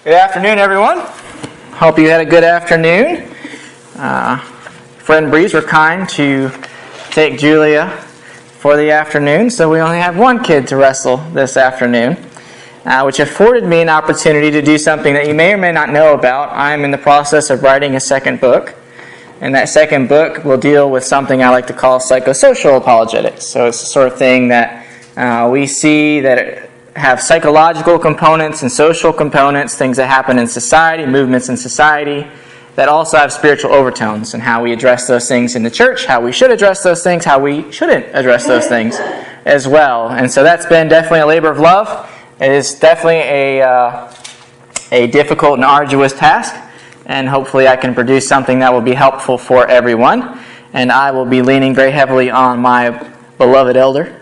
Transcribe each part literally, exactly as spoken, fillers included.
Good afternoon, everyone. Hope you had a good afternoon. Uh, friend Breeze were kind to take Julia for the afternoon, so we only have one kid to wrestle this afternoon, uh, which afforded me an opportunity to do something that you may or may not know about. I'm in the process of writing a second book, and that second book will deal with something I like to call psychosocial apologetics. So it's the sort of thing that uh, we see that it have psychological components and social components, things that happen in society, movements in society, that also have spiritual overtones, and how we address those things in the church, how we should address those things, how we shouldn't address those things as well. And so that's been definitely a labor of love. It is definitely a, uh, a difficult and arduous task, and hopefully I can produce something that will be helpful for everyone. And I will be leaning very heavily on my beloved elder,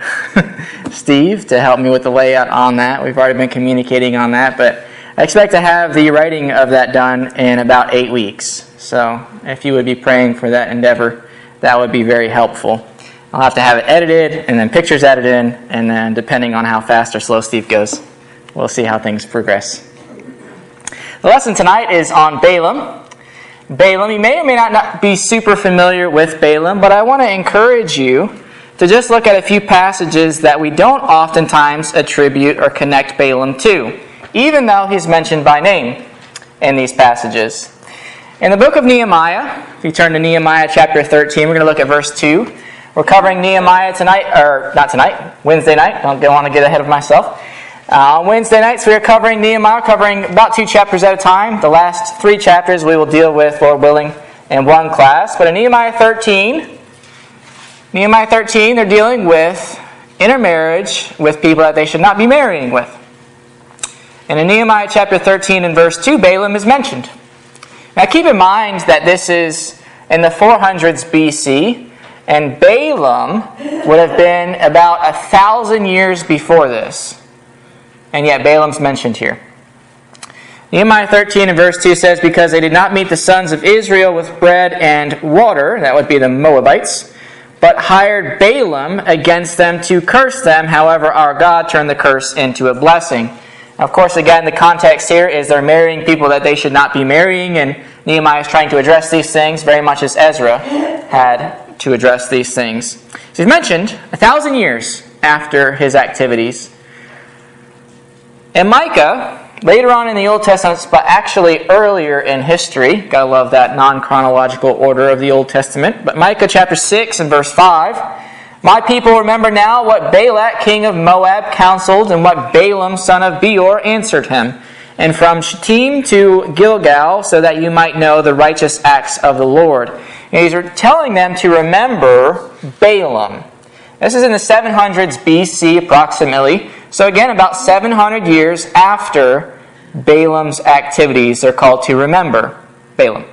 Steve, to help me with the layout on that. We've already been communicating on that, but I expect to have the writing of that done in about eight weeks. So if you would be praying for that endeavor, that would be very helpful. I'll have to have it edited, and then pictures added in, and then depending on how fast or slow Steve goes, we'll see how things progress. The lesson tonight is on Balaam. Balaam, you may or may not be super familiar with Balaam, but I want to encourage you to just look at a few passages that we don't oftentimes attribute or connect Balaam to, even though he's mentioned by name in these passages. In the book of Nehemiah, if you turn to Nehemiah chapter thirteen, we're going to look at verse two. We're covering Nehemiah tonight, or not tonight, Wednesday night. Don't want to get ahead of myself. Uh, on Wednesday nights, we are covering Nehemiah, covering about two chapters at a time. The last three chapters we will deal with, Lord willing, in one class. But in Nehemiah thirteen, Nehemiah thirteen, they're dealing with intermarriage with people that they should not be marrying with. And in Nehemiah chapter thirteen and verse two, Balaam is mentioned. Now keep in mind that this is in the four hundreds B C, and Balaam would have been about a thousand years before this. And yet Balaam's mentioned here. Nehemiah thirteen and verse two says, "Because they did not meet the sons of Israel with bread and water," that would be the Moabites, "but hired Balaam against them to curse them. However, our God turned the curse into a blessing." Now, of course, again, the context here is they're marrying people that they should not be marrying, and Nehemiah is trying to address these things very much as Ezra had to address these things. So he's mentioned a thousand years after his activities. And Micah, later on in the Old Testament, but actually earlier in history, gotta love that non-chronological order of the Old Testament, but Micah chapter six and verse five, "My people remember now what Balak king of Moab counseled, and what Balaam son of Beor answered him, and from Shittim to Gilgal, so that you might know the righteous acts of the Lord." And he's telling them to remember Balaam. This is in the seven hundreds B C approximately. So again, about seven hundred years after Balaam's activities, they're called to remember Balaam.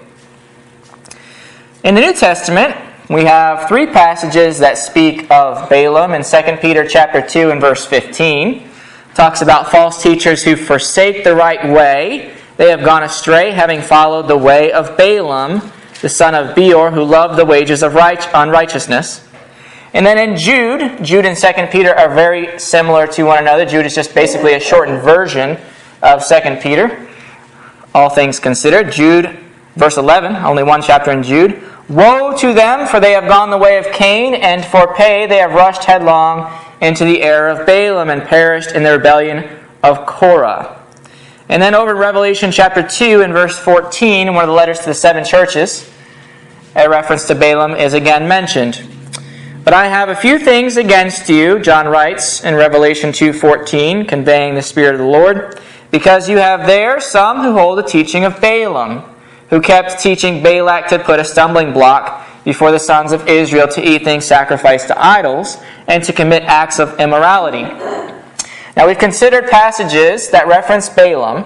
In the New Testament, we have three passages that speak of Balaam. In Second Peter chapter two and verse fifteen, it talks about false teachers who forsake the right way. They have gone astray, having followed the way of Balaam, the son of Beor, who loved the wages of right- unrighteousness. And then in Jude, Jude and Second Peter are very similar to one another. Jude is just basically a shortened version of Second Peter, all things considered. Jude, verse eleven, only one chapter in Jude. "Woe to them, for they have gone the way of Cain, and for pay they have rushed headlong into the error of Balaam, and perished in the rebellion of Korah." And then over in Revelation chapter two and verse fourteen, one of the letters to the seven churches, a reference to Balaam is again mentioned. "But I have a few things against you," John writes in Revelation two fourteen, conveying the Spirit of the Lord, "because you have there some who hold the teaching of Balaam, who kept teaching Balak to put a stumbling block before the sons of Israel to eat things sacrificed to idols, and to commit acts of immorality." Now we've considered passages that reference Balaam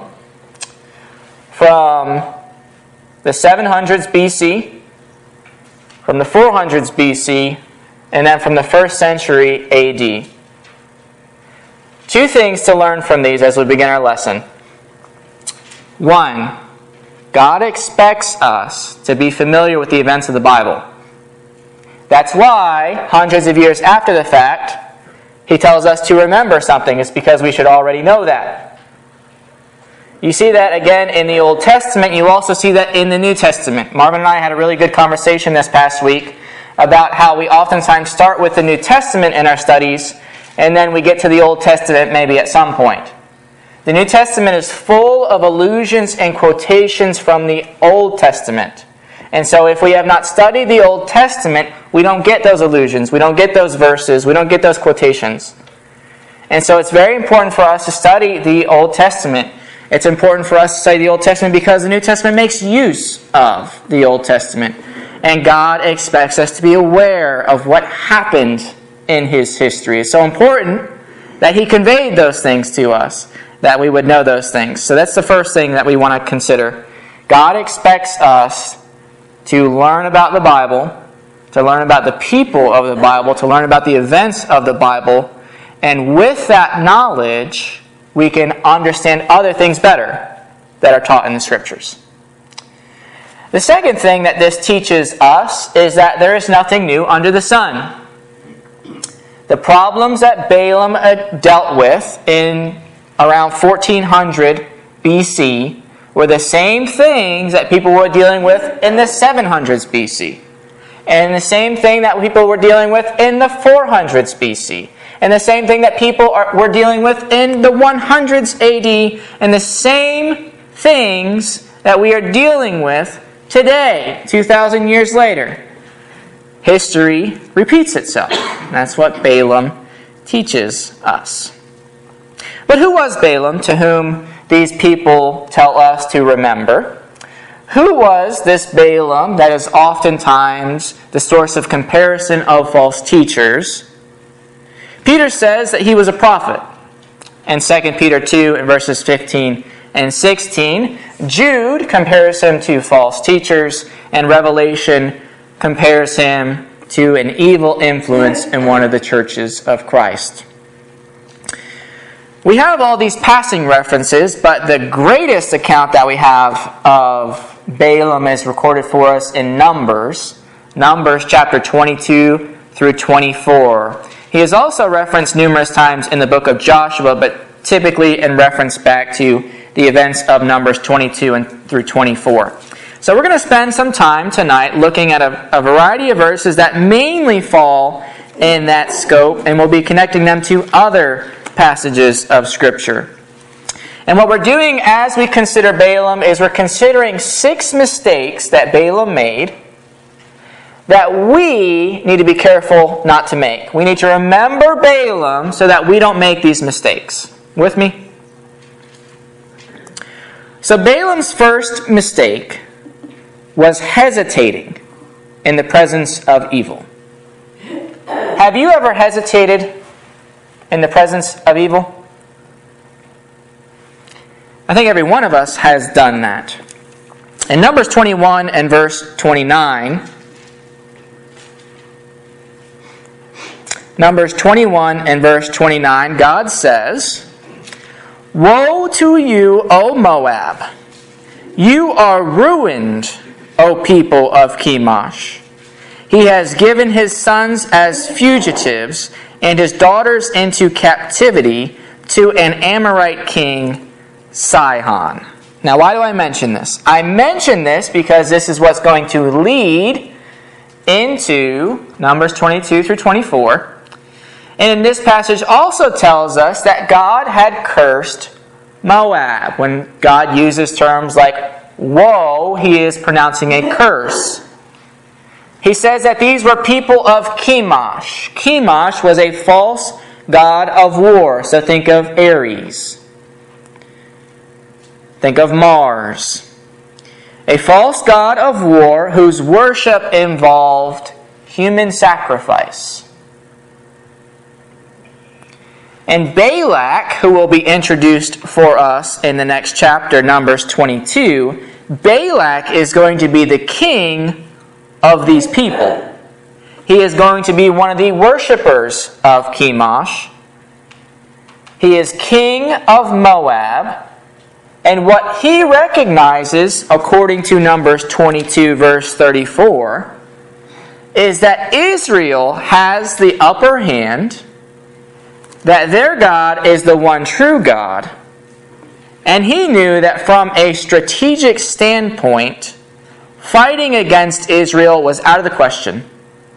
from the seven hundreds B C, from the four hundreds B C, and then from the first century A D. Two things to learn from these as we begin our lesson. One, God expects us to be familiar with the events of the Bible. That's why, hundreds of years after the fact, He tells us to remember something. It's because we should already know that. You see that again in the Old Testament. You also see that in the New Testament. Marvin and I had a really good conversation this past week about how we oftentimes start with the New Testament in our studies, and then we get to the Old Testament maybe at some point. The New Testament is full of allusions and quotations from the Old Testament. And so if we have not studied the Old Testament, we don't get those allusions, we don't get those verses, we don't get those quotations. And so it's very important for us to study the Old Testament. It's important for us to study the Old Testament because the New Testament makes use of the Old Testament. And God expects us to be aware of what happened in His history. It's so important that He conveyed those things to us, that we would know those things. So that's the first thing that we want to consider. God expects us to learn about the Bible, to learn about the people of the Bible, to learn about the events of the Bible, and with that knowledge, we can understand other things better that are taught in the Scriptures. The second thing that this teaches us is that there is nothing new under the sun. The problems that Balaam dealt with in around fourteen hundred B C were the same things that people were dealing with in the seven hundreds B C. And the same thing that people were dealing with in the four hundreds B C. And the same thing that people are, were dealing with in the one hundreds A D. And the same things that we are dealing with today, two thousand years later. History repeats itself. That's what Balaam teaches us. But who was Balaam, to whom these people tell us to remember? Who was this Balaam that is oftentimes the source of comparison of false teachers? Peter says that he was a prophet. In Second Peter two, in verses fifteen and sixteen, Jude compares him to false teachers, and Revelation compares him to an evil influence in one of the churches of Christ. We have all these passing references, but the greatest account that we have of Balaam is recorded for us in Numbers. Numbers chapter twenty-two through twenty-four. He is also referenced numerous times in the book of Joshua, but typically in reference back to the events of Numbers twenty-two and through twenty-four. So we're going to spend some time tonight looking at a, a variety of verses that mainly fall in that scope, and we'll be connecting them to other passages of Scripture. And what we're doing as we consider Balaam is we're considering six mistakes that Balaam made that we need to be careful not to make. We need to remember Balaam so that we don't make these mistakes. With me? So Balaam's first mistake was hesitating in the presence of evil. Have you ever hesitated in the presence of evil? I think every one of us has done that. In Numbers twenty-one and verse twenty-nine, Numbers twenty-one and verse twenty-nine, God says, "Woe to you, O Moab! You are ruined, O people of Chemosh. He has given his sons as fugitives and his daughters into captivity to an Amorite king, Sihon." Now, why do I mention this? I mention this because this is what's going to lead into Numbers twenty-two through twenty-four. And in this passage also tells us that God had cursed Moab. When God uses terms like woe, He is pronouncing a curse. He says that these were people of Chemosh. Chemosh was a false god of war. So think of Ares. Think of Mars. A false god of war whose worship involved human sacrifice. And Balak, who will be introduced for us in the next chapter, Numbers twenty-two, Balak is going to be the king of these people. He is going to be one of the worshippers of Chemosh. He is king of Moab. And what he recognizes, according to Numbers twenty-two, verse thirty-four, is that Israel has the upper hand, that their God is the one true God, And he knew that from a strategic standpoint, fighting against Israel was out of the question.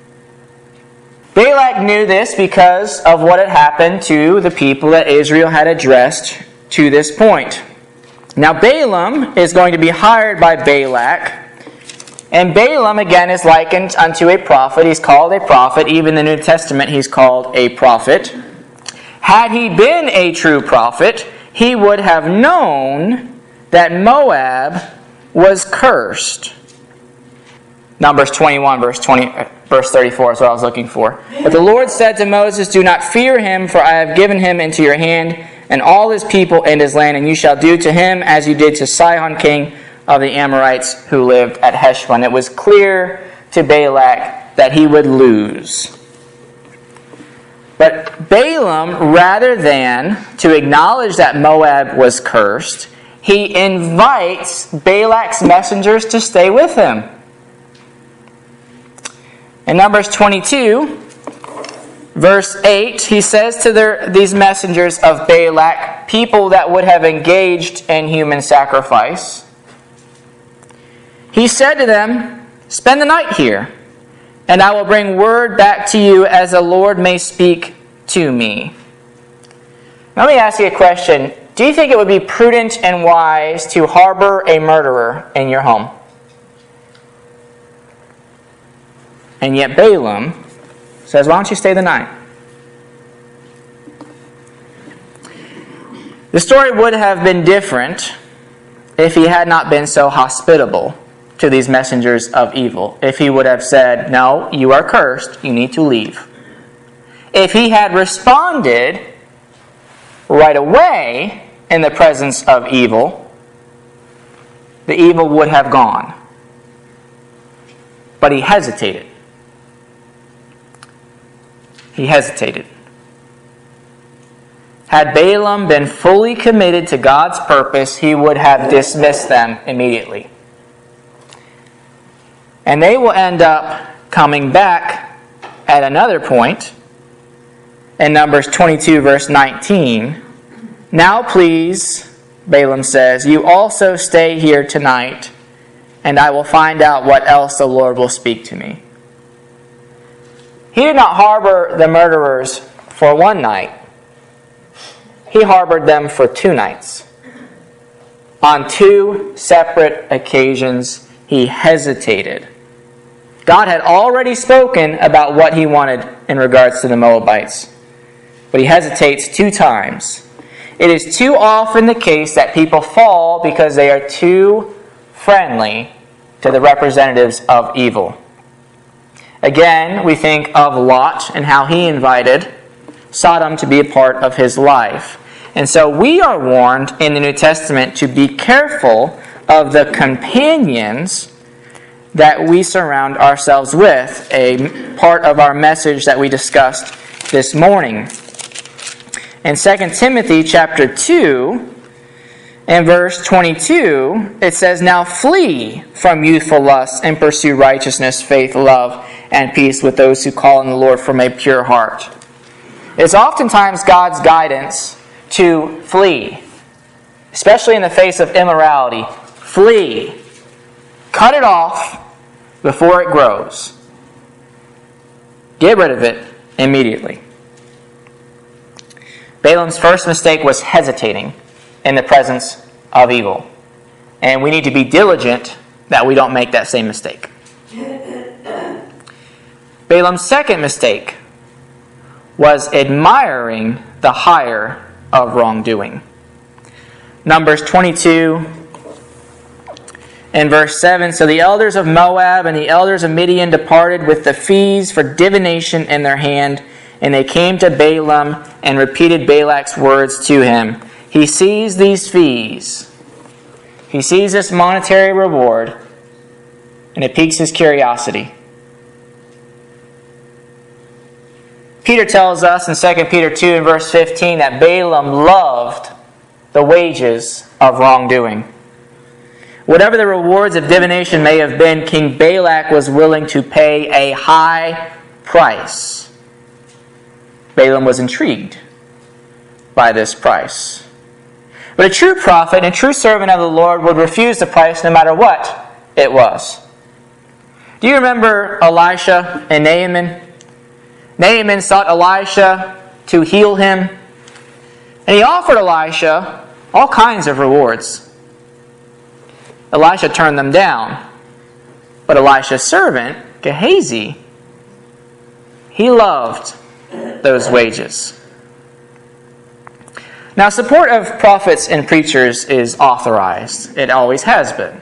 Balak knew this because of what had happened to the people that Israel had addressed to this point. Now Balaam is going to be hired by Balak. And Balaam, again, is likened unto a prophet. He's called a prophet. Even in the New Testament, he's called a prophet. Had he been a true prophet, he would have known that Moab was cursed. Numbers twenty-one, verse twenty, verse thirty-four is what I was looking for. But the Lord said to Moses, "Do not fear him, for I have given him into your hand, and all his people and his land, and you shall do to him as you did to Sihon king of the Amorites who lived at Heshbon." It was clear to Balak that he would lose. But Balaam, rather than to acknowledge that Moab was cursed, he invites Balak's messengers to stay with him. In Numbers twenty-two, verse eight, he says to their, these messengers of Balak, people that would have engaged in human sacrifice, he said to them, "Spend the night here, and I will bring word back to you as the Lord may speak to me." Let me ask you a question. Do you think it would be prudent and wise to harbor a murderer in your home? And yet Balaam says, "Why don't you stay the night?" The story would have been different if he had not been so hospitable to these messengers of evil. If he would have said, "No, you are cursed, you need to leave." If he had responded right away in the presence of evil, the evil would have gone. But he hesitated. He hesitated. Had Balaam been fully committed to God's purpose, he would have dismissed them immediately. And they will end up coming back at another point in Numbers twenty-two, verse nineteen. "Now please," Balaam says, "you also stay here tonight, and I will find out what else the Lord will speak to me." He did not harbor the murderers for one night. He harbored them for two nights. On two separate occasions, he hesitated. God had already spoken about what he wanted in regards to the Moabites, but he hesitates two times. It is too often the case that people fall because they are too friendly to the representatives of evil. Again, we think of Lot and how he invited Sodom to be a part of his life. And so we are warned in the New Testament to be careful of the companions that we surround ourselves with, a part of our message that we discussed this morning. In Second Timothy chapter two, in verse twenty-two, it says, "Now flee from youthful lusts and pursue righteousness, faith, love, and peace with those who call on the Lord from a pure heart." It's oftentimes God's guidance to flee, especially in the face of immorality. Flee. Cut it off before it grows. Get rid of it immediately. Balaam's first mistake was hesitating in the presence of evil. And we need to be diligent that we don't make that same mistake. Balaam's second mistake was admiring the hire of wrongdoing. Numbers twenty-two and verse seven, "So the elders of Moab and the elders of Midian departed with the fees for divination in their hand, and they came to Balaam and repeated Balak's words to him." He sees these fees. He sees this monetary reward, and it piques his curiosity. Peter tells us in Second Peter two and verse fifteen that Balaam loved the wages of wrongdoing. Whatever the rewards of divination may have been, King Balak was willing to pay a high price. Balaam was intrigued by this price. But a true prophet and a true servant of the Lord would refuse the price no matter what it was. Do you remember Elisha and Naaman? Naaman sought Elisha to heal him. And he offered Elisha all kinds of rewards. Elisha turned them down. But Elisha's servant, Gehazi, he loved those wages. Now, support of prophets and preachers is authorized. It always has been.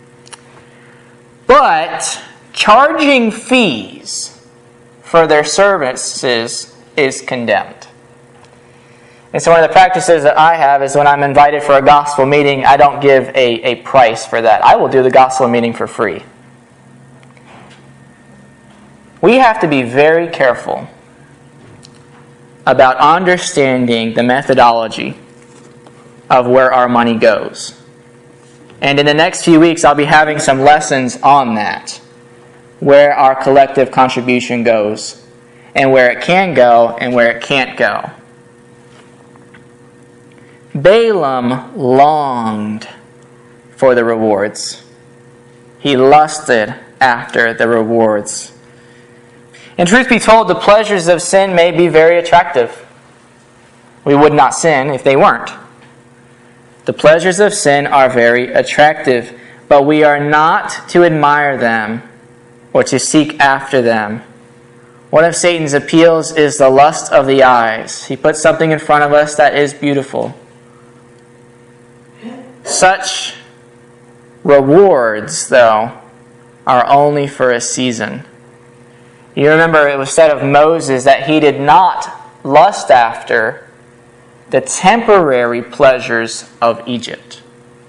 But charging fees for their services is condemned. And so one of the practices that I have is when I'm invited for a gospel meeting, I don't give a, a price for that. I will do the gospel meeting for free. We have to be very careful about understanding the methodology of where our money goes. And in the next few weeks, I'll be having some lessons on that, where our collective contribution goes, and where it can go, and where it can't go. Balaam longed for the rewards. He lusted after the rewards. And truth be told, the pleasures of sin may be very attractive. We would not sin if they weren't. The pleasures of sin are very attractive, but we are not to admire them or to seek after them. One of Satan's appeals is the lust of the eyes. He puts something in front of us that is beautiful. Such rewards, though, are only for a season. You remember it was said of Moses that he did not lust after the temporary pleasures of Egypt.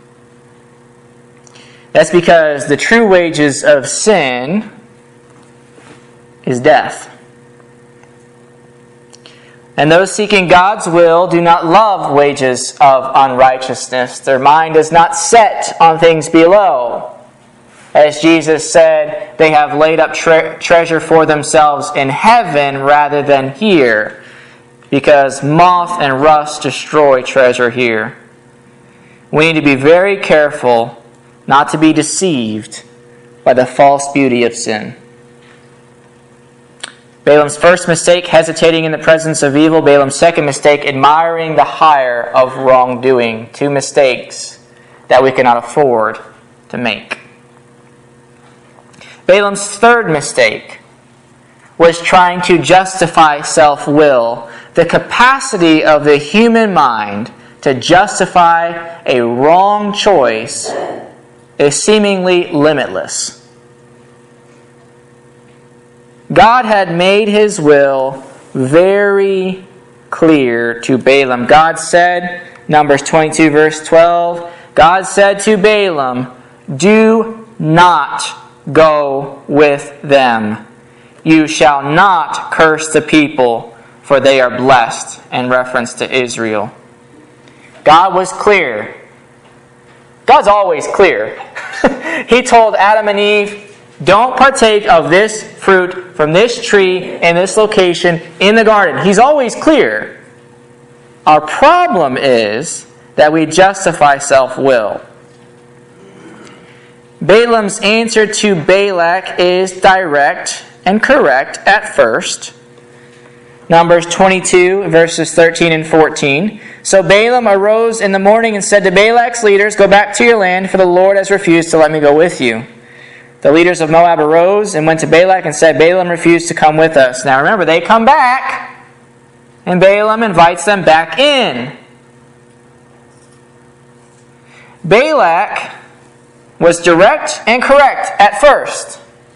That's because the true wages of sin is death. And those seeking God's will do not love wages of unrighteousness. Their mind is not set on things below. As Jesus said, they have laid up tre- treasure for themselves in heaven rather than here, because moth and rust destroy treasure here. We need to be very careful not to be deceived by the false beauty of sin. Balaam's first mistake, hesitating in the presence of evil. Balaam's second mistake, admiring the hire of wrongdoing. Two mistakes that we cannot afford to make. Balaam's third mistake was trying to justify self-will. The capacity of the human mind to justify a wrong choice is seemingly limitless. God had made His will very clear to Balaam. God said, Numbers twenty-two verse twelve, God said to Balaam, "Do not go with them. You shall not curse the people, for they are blessed," in reference to Israel. God was clear. God's always clear. He told Adam and Eve, don't partake of this fruit from this tree in this location in the garden. He's always clear. Our problem is that we justify self-will. Balaam's answer to Balak is direct and correct at first. Numbers twenty-two, verses thirteen and fourteen. So Balaam arose in the morning and said to Balak's leaders, "Go back to your land, for the Lord has refused to let me go with you." The leaders of Moab arose and went to Balak and said, "Balaam refused to come with us." Now remember, they come back, and Balaam invites them back in. Balak was direct and correct at first.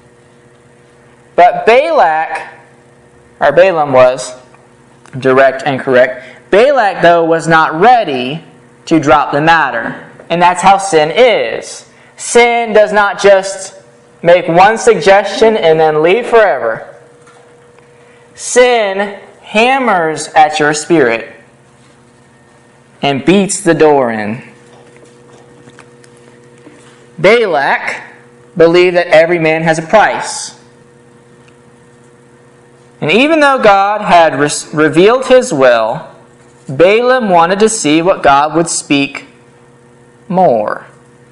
But Balak, or Balaam was direct and correct. Balak, though, was not ready to drop the matter. And that's how sin is. Sin does not just make one suggestion and then leave forever. Sin hammers at your spirit and beats the door in. Balak believed that every man has a price. And even though God had re- revealed His will, Balaam wanted to see what God would speak more.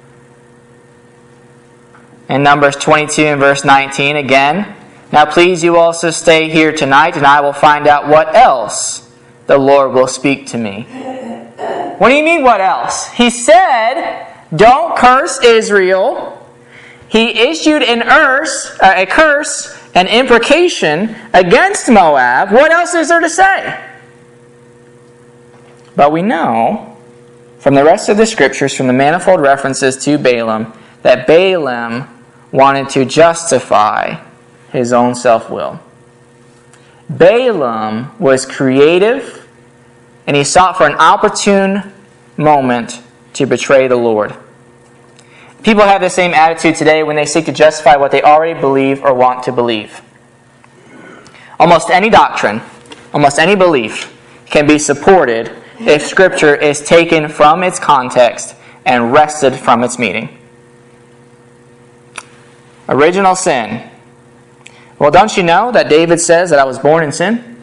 In Numbers twenty-two and verse nineteen again, now please you also stay here tonight, and I will find out what else the Lord will speak to me. What do you mean, what else? He said, don't curse Israel. He issued an curse, uh, a curse, an imprecation against Moab. What else is there to say? But we know from the rest of the scriptures, from the manifold references to Balaam, that Balaam wanted to justify his own self-will. Balaam was creative, and he sought for an opportune moment to betray the Lord. People have the same attitude today when they seek to justify what they already believe or want to believe. Almost any doctrine, almost any belief can be supported if Scripture is taken from its context and wrested from its meaning. Original sin. Well, don't you know that David says that I was born in sin?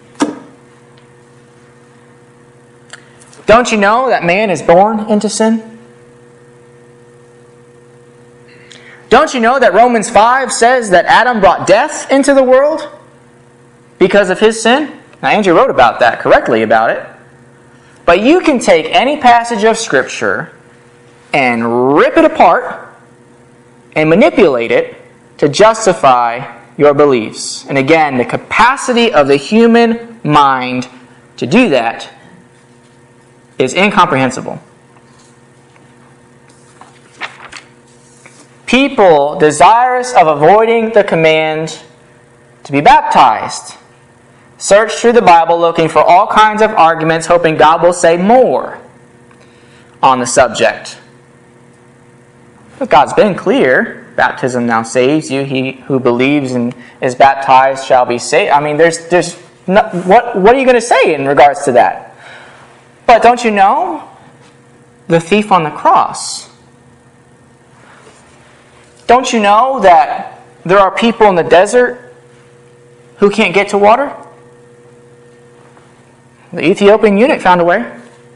Don't you know that man is born into sin? Don't you know that Romans five says that Adam brought death into the world because of his sin? Now, Andrew wrote about that, correctly about it. But you can take any passage of Scripture and rip it apart and manipulate it to justify your beliefs. And again, the capacity of the human mind to do that is incomprehensible. People desirous of avoiding the command to be baptized search through the Bible looking for all kinds of arguments, hoping God will say more on the subject. But God's been clear. Baptism now saves you. He who believes and is baptized shall be saved. I mean, there's there's no, what what are you going to say in regards to that? But don't you know the thief on the cross? Don't you know that there are people in the desert who can't get to water? The Ethiopian eunuch found a way.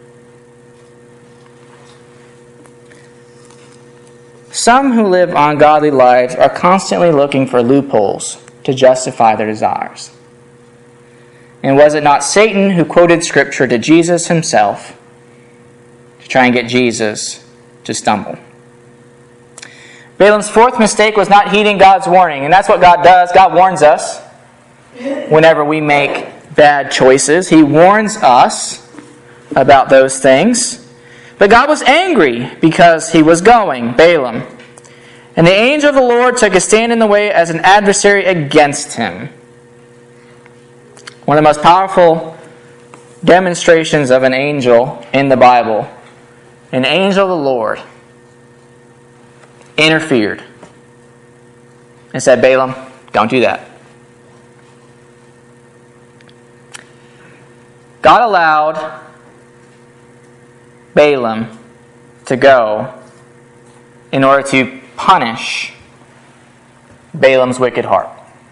Some who live ungodly lives are constantly looking for loopholes to justify their desires. And was it not Satan who quoted Scripture to Jesus himself to try and get Jesus to stumble? Balaam's fourth mistake was not heeding God's warning. And that's what God does. God warns us whenever we make bad choices. He warns us about those things. But God was angry because he was going, Balaam. And the angel of the Lord took a stand in the way as an adversary against him. One of the most powerful demonstrations of an angel in the Bible. An angel of the Lord interfered and said, Balaam, don't do that. God allowed Balaam to go in order to punish Balaam's wicked heart.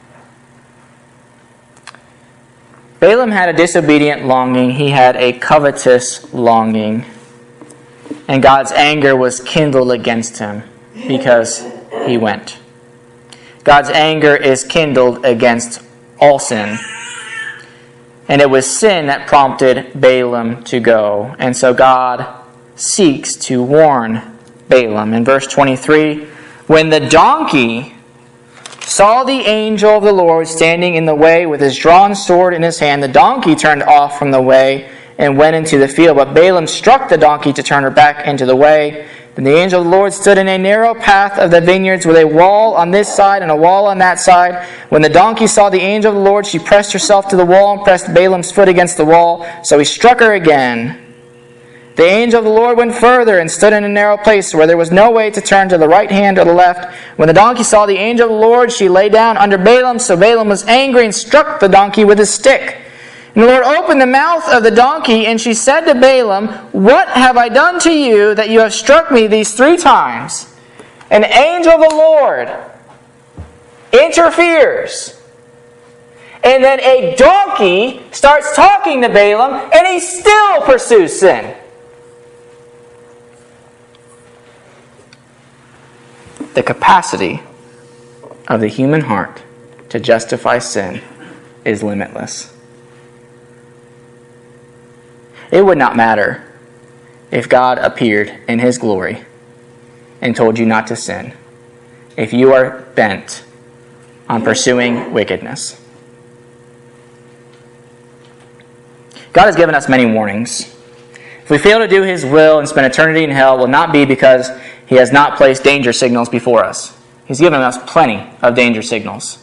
Balaam had a disobedient longing. He had a covetous longing. And God's anger was kindled against him because he went. God's anger is kindled against all sin. And it was sin that prompted Balaam to go. And so God seeks to warn Balaam. In verse twenty-three, when the donkey saw the angel of the Lord standing in the way with his drawn sword in his hand, the donkey turned off from the way and went into the field. But Balaam struck the donkey to turn her back into the way. Then the angel of the Lord stood in a narrow path of the vineyards with a wall on this side and a wall on that side. When the donkey saw the angel of the Lord, she pressed herself to the wall and pressed Balaam's foot against the wall. So he struck her again. The angel of the Lord went further and stood in a narrow place where there was no way to turn to the right hand or the left. When the donkey saw the angel of the Lord, she lay down under Balaam. So Balaam was angry and struck the donkey with his stick. And the Lord opened the mouth of the donkey, and she said to Balaam, what have I done to you that you have struck me these three times? An angel of the Lord interferes And then a donkey starts talking to Balaam, and he still pursues sin. The capacity of the human heart to justify sin is limitless. It would not matter if God appeared in His glory and told you not to sin, if you are bent on pursuing wickedness. God has given us many warnings. If we fail to do His will and spend eternity in hell, it will not be because He has not placed danger signals before us. He's given us plenty of danger signals.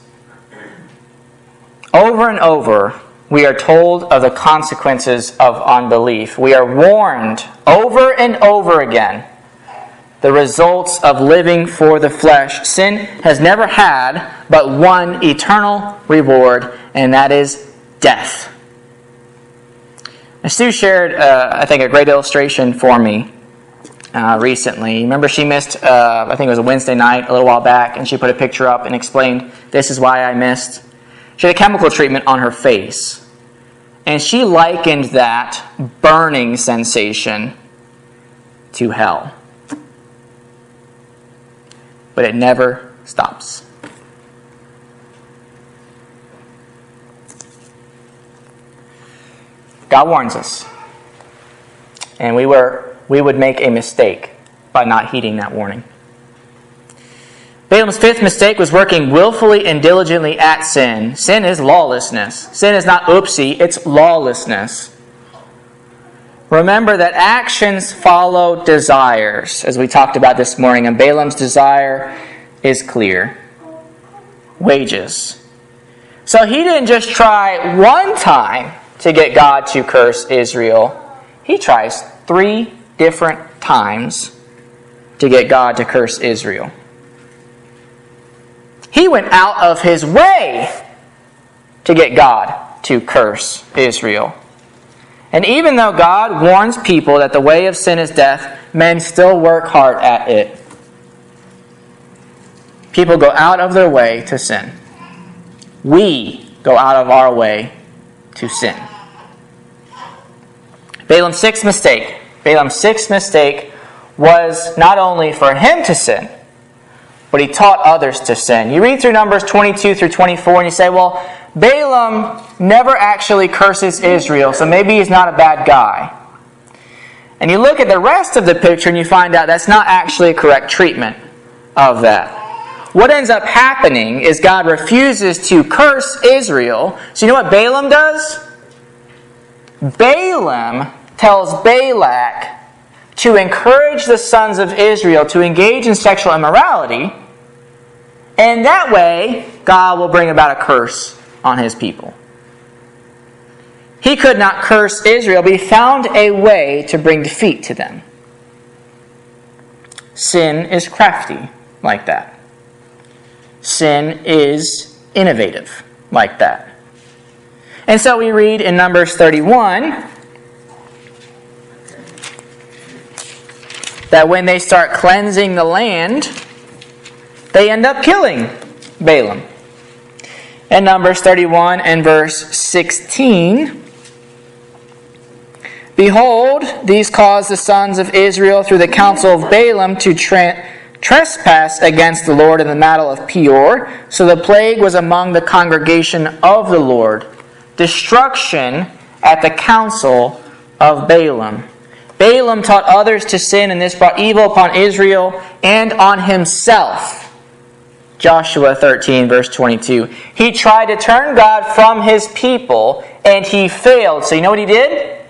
Over and over, we are told of the consequences of unbelief. We are warned over and over again the results of living for the flesh. Sin has never had but one eternal reward, and that is death. And Stu shared, uh, I think, a great illustration for me uh, recently. Remember, she missed, uh, I think it was a Wednesday night a little while back, and she put a picture up and explained, this is why I missed. She had a chemical treatment on her face, and she likened that burning sensation to hell. But it never stops. God warns us. And we were we would make a mistake by not heeding that warning. Balaam's fifth mistake was working willfully and diligently at sin. Sin is lawlessness. Sin is not oopsie, it's lawlessness. Remember that actions follow desires, as we talked about this morning, and Balaam's desire is clear. Wages. So he didn't just try one time to get God to curse Israel. He tries three different times to get God to curse Israel. He went out of his way to get God to curse Israel. And even though God warns people that the way of sin is death, men still work hard at it. People go out of their way to sin. We go out of our way to sin. Balaam's sixth mistake. Balaam's sixth mistake was not only for him to sin, but he taught others to sin. You read through Numbers twenty-two through twenty-four and you say, well, Balaam never actually curses Israel, so maybe he's not a bad guy. And you look at the rest of the picture and you find out that's not actually a correct treatment of that. What ends up happening is God refuses to curse Israel. So you know what Balaam does? Balaam tells Balak to encourage the sons of Israel to engage in sexual immorality, and that way God will bring about a curse on His people. He could not curse Israel, but he found a way to bring defeat to them. Sin is crafty like that. Sin is innovative like that. And so we read in Numbers thirty-one that when they start cleansing the land, they end up killing Balaam. In Numbers thirty-one and verse sixteen, behold, these caused the sons of Israel through the counsel of Balaam to tra- trespass against the Lord in the battle of Peor. So the plague was among the congregation of the Lord. Destruction at the counsel of Balaam. Balaam taught others to sin, and this brought evil upon Israel and on himself. Joshua thirteen, verse twenty-two. He tried to turn God from His people, and he failed. So you know what he did?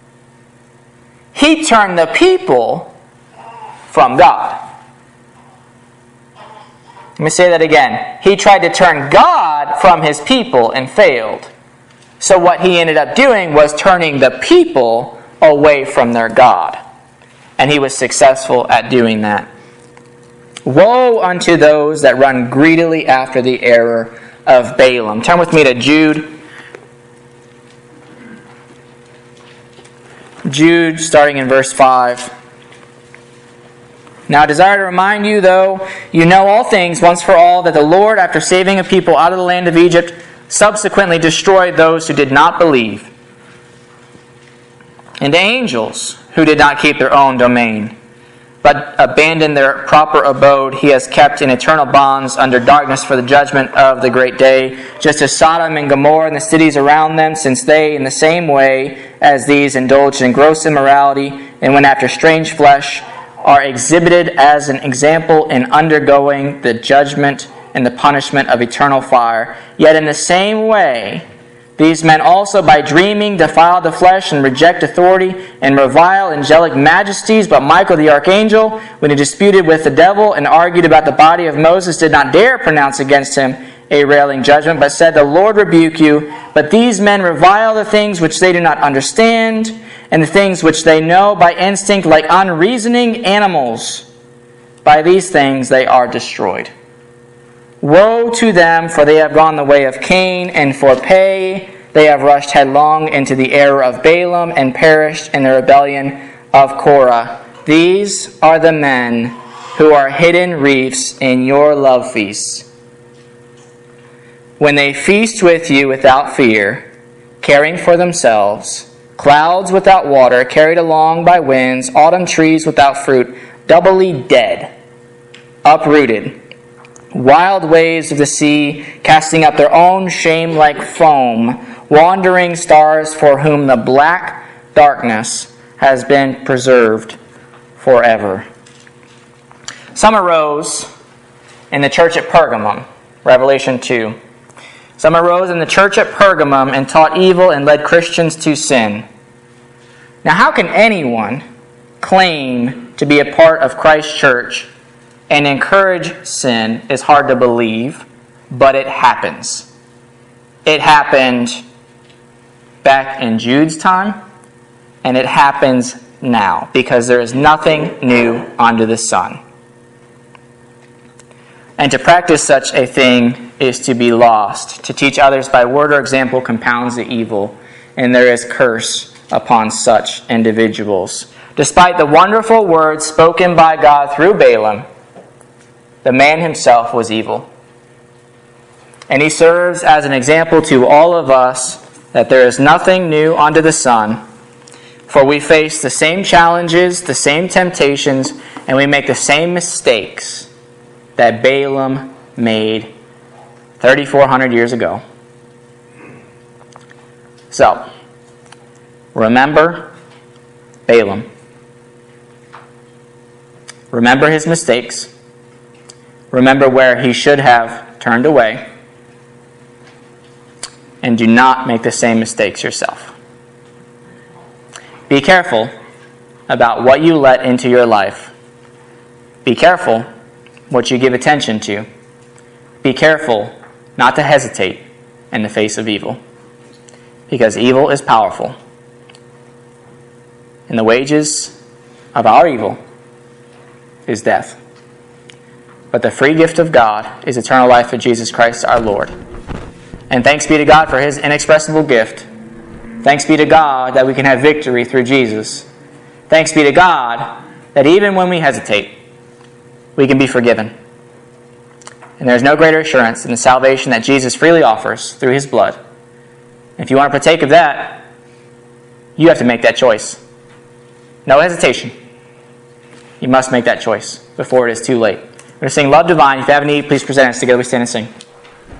He turned the people from God. Let me say that again. He tried to turn God from His people and failed. So what he ended up doing was turning the people away from their God. And he was successful at doing that. Woe unto those that run greedily after the error of Balaam. Turn with me to Jude. Jude, starting in verse five. Now I desire to remind you, though you know all things once for all, that the Lord, after saving a people out of the land of Egypt, subsequently destroyed those who did not believe, and angels who did not keep their own domain, but abandoned their proper abode, he has kept in eternal bonds under darkness for the judgment of the great day, just as Sodom and Gomorrah and the cities around them, since they, in the same way as these, indulged in gross immorality and went after strange flesh, are exhibited as an example in undergoing the judgment and the punishment of eternal fire. Yet in the same way, these men also by dreaming defile the flesh and reject authority and revile angelic majesties. But Michael the archangel, when he disputed with the devil and argued about the body of Moses, did not dare pronounce against him a railing judgment, but said, "The Lord rebuke you." But these men revile the things which they do not understand, and the things which they know by instinct, like unreasoning animals. By these things they are destroyed. Woe to them, for they have gone the way of Cain, and for pay they have rushed headlong into the error of Balaam, and perished in the rebellion of Korah. These are the men who are hidden reefs in your love feasts, when they feast with you without fear, caring for themselves, clouds without water, carried along by winds, autumn trees without fruit, doubly dead, uprooted, wild waves of the sea, casting up their own shame like foam, wandering stars for whom the black darkness has been preserved forever. Some arose in the church at Pergamum, Revelation two. Some arose in the church at Pergamum and taught evil and led Christians to sin. Now, how can anyone claim to be a part of Christ's church and encourage sin? Is hard to believe, but it happens. It happened back in Jude's time, and it happens now, because there is nothing new under the sun. And to practice such a thing is to be lost. To teach others by word or example compounds the evil, and there is curse upon such individuals. Despite the wonderful words spoken by God through Balaam, the man himself was evil. And he serves as an example to all of us that there is nothing new under the sun, for we face the same challenges, the same temptations, and we make the same mistakes that Balaam made thirty-four hundred years ago. So, remember Balaam. Remember his mistakes. Remember where he should have turned away. And do not make the same mistakes yourself. Be careful about what you let into your life. Be careful what you give attention to. Be careful not to hesitate in the face of evil, because evil is powerful. And the wages of our evil is death. But the free gift of God is eternal life through Jesus Christ our Lord. And thanks be to God for his inexpressible gift. Thanks be to God that we can have victory through Jesus. Thanks be to God that even when we hesitate, we can be forgiven. And there is no greater assurance than the salvation that Jesus freely offers through his blood. And if you want to partake of that, you have to make that choice. No hesitation. You must make that choice before it is too late. We're going to sing Love Divine. If you have a need, please present us. Together we stand and sing.